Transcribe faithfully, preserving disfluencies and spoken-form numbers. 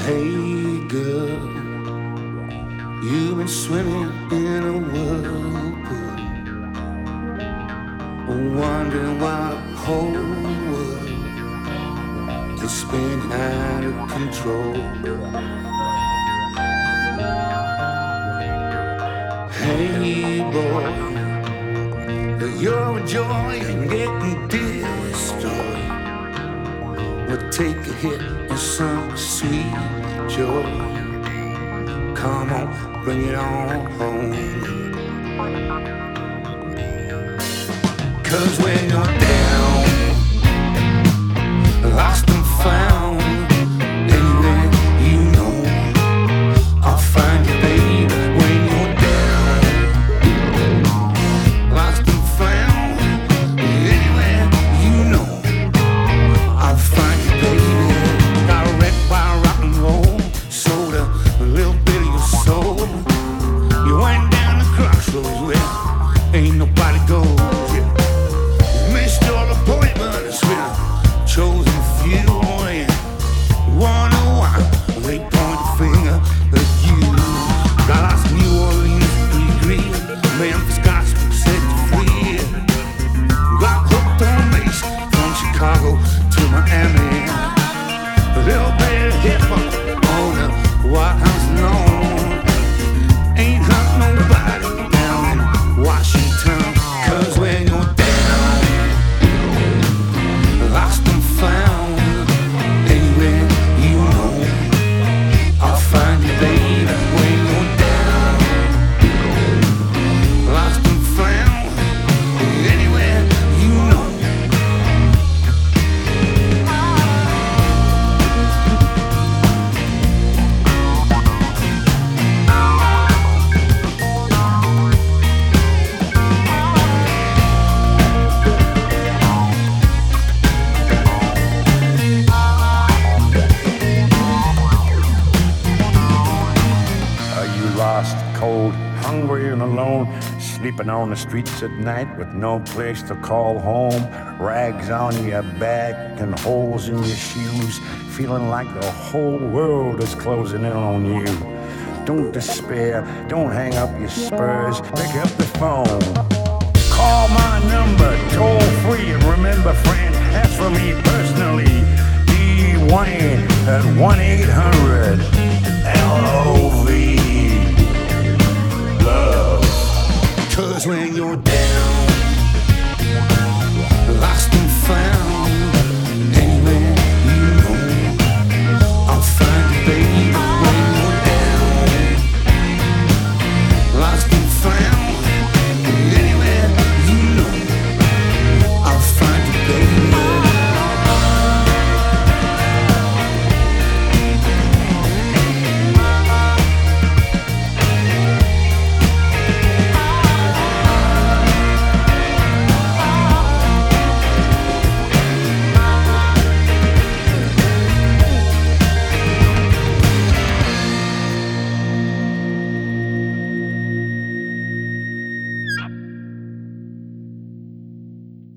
Hey girl, you've been swimming in a whirlpool, wondering why the whole world is spinning out of control. Hey boy, you're a joy and getting destroyed. We'll take a hit and some sweet joy. Come on, bring it on home. 'Cause when you're down, lost and found, anywhere you know, I'll find you, baby. When you're down, lost and found, anywhere you know, I'll find you, baby. Got a red wire rock and roll, sold a little bit of your soul. You went down the crossroads where ain't nobody goes. Yeah. You missed your appointments with a chosen few. And wonder why they point a finger at you. Got lost in New Orleans, degree. Memphis gospel set you free. Got hooked on Mace from Chicago to Miami. A little bit of hip hop on the White House lawn. Ain't hurt nobody down in Washington. 'Cause when you're down, lost and found, anywhere you know, I'll find you, baby. When you're down, lost and found, anywhere you know. Are you lost, cold, hungry, and alone? Sleeping on the streets at night with no place to call home? Rags on your back and holes in your shoes, feeling like the whole world is closing in on you. Don't despair, don't hang up your spurs, pick up the phone. Call my number, toll free, and remember, friend,